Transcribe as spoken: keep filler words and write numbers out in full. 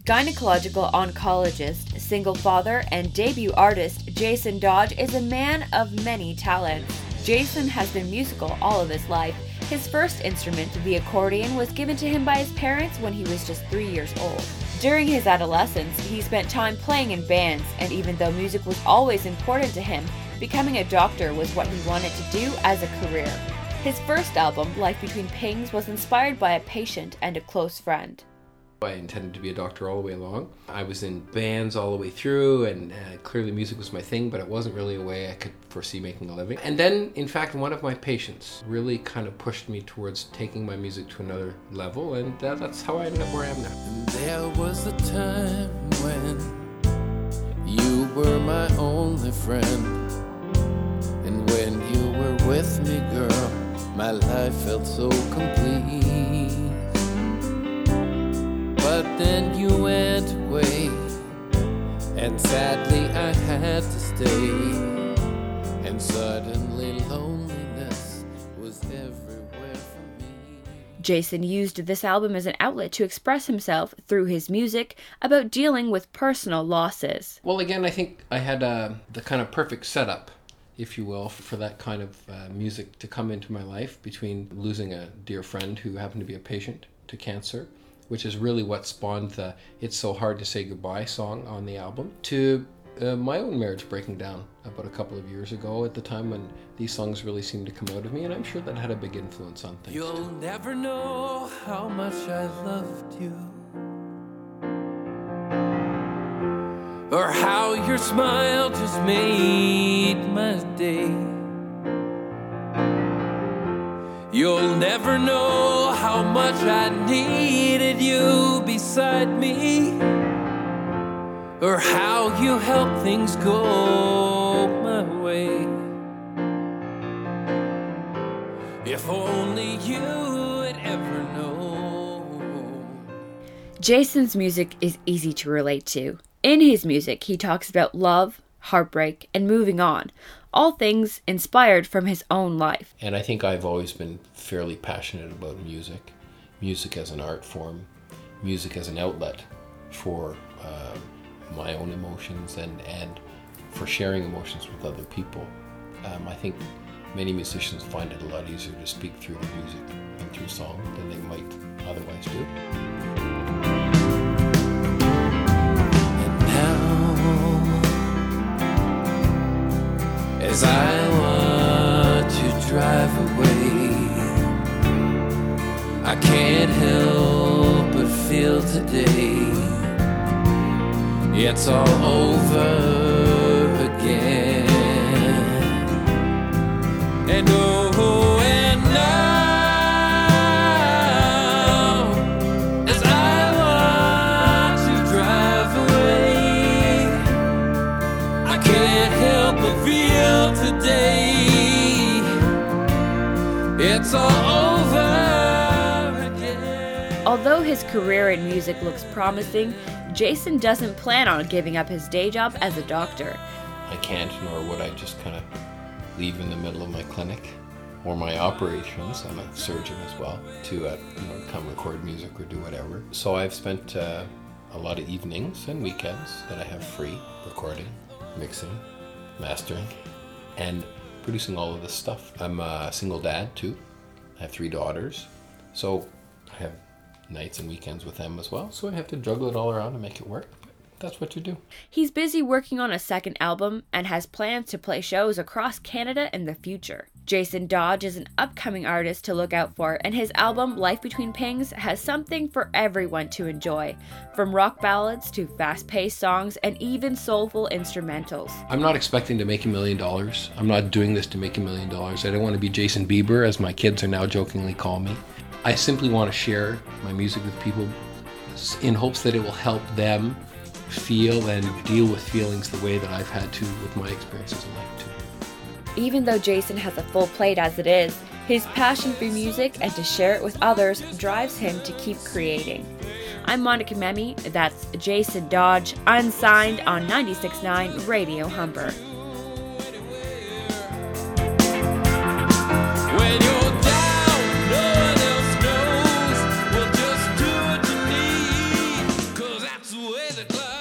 Gynecological oncologist, single father, and debut artist, Jason Dodge is a man of many talents. Jason has been musical all of his life. His first instrument, the accordion, was given to him by his parents when he was just three years old. During his adolescence, he spent time playing in bands, and even though music was always important to him, becoming a doctor was what he wanted to do as a career. His first album, Life Between Pings, was inspired by a patient and a close friend. I intended to be a doctor all the way along. I was in bands all the way through, and uh, clearly music was my thing, but it wasn't really a way I could foresee making a living. And then, in fact, one of my patients really kind of pushed me towards taking my music to another level, and uh, that's how I ended up where I am now. And there was a time when you were my only friend, and when you were with me, girl, my life felt so complete. But then you went away, and sadly I had to stay, and suddenly loneliness was everywhere for me. Jason used this album as an outlet to express himself through his music about dealing with personal losses. Well, again, I think I had uh, the kind of perfect setup, if you will, for that kind of uh, music to come into my life, between losing a dear friend who happened to be a patient to cancer, which is really what spawned the It's So Hard to Say Goodbye song on the album, to uh, my own marriage breaking down about a couple of years ago, at the time when these songs really seemed to come out of me, and I'm sure that had a big influence on things. You'll never know how much I loved you, or how your smile just made my day. You'll never know how much I needed you beside me, or how you helped things go my way. If only you would ever know. Jason's music is easy to relate to. In his music, he talks about love, heartbreak, and moving on, all things inspired from his own life. And I think I've always been fairly passionate about music, music as an art form, music as an outlet for uh, my own emotions and, and for sharing emotions with other people. Um, I think many musicians find it a lot easier to speak through the music and through song than they might otherwise do. As I want to drive away, I can't help but feel today it's all over again. And oh, and now, as I want to drive away, I can't help but feel today it's all over again. Although his career in music looks promising, Jason doesn't plan on giving up his day job as a doctor. I can't, nor would I just kind of leave in the middle of my clinic or my operations. I'm a surgeon as well, to uh, you know, come record music or do whatever. So I've spent uh, a lot of evenings and weekends that I have free recording, mixing, mastering, and producing all of this stuff. I'm a single dad too. I have three daughters, so I have nights and weekends with them as well, so I have to juggle it all around and make it work. That's what you do. He's busy working on a second album and has plans to play shows across Canada in the future. Jason Dodge is an upcoming artist to look out for, and his album Life Between Pings has something for everyone to enjoy, from rock ballads to fast-paced songs and even soulful instrumentals. I'm not expecting to make a million dollars. I'm not doing this to make a million dollars. I don't want to be Jason Bieber, as my kids are now jokingly call me. I simply want to share my music with people in hopes that it will help them feel and deal with feelings the way that I've had to with my experiences in life too. Even though Jason has a full plate as it is, his passion for music and to share it with others drives him to keep creating. I'm Monica Memi, that's Jason Dodge, unsigned on ninety-six point nine Radio Humber. When you're down, no one else knows. We'll just do what you need, 'cause that's the way the clock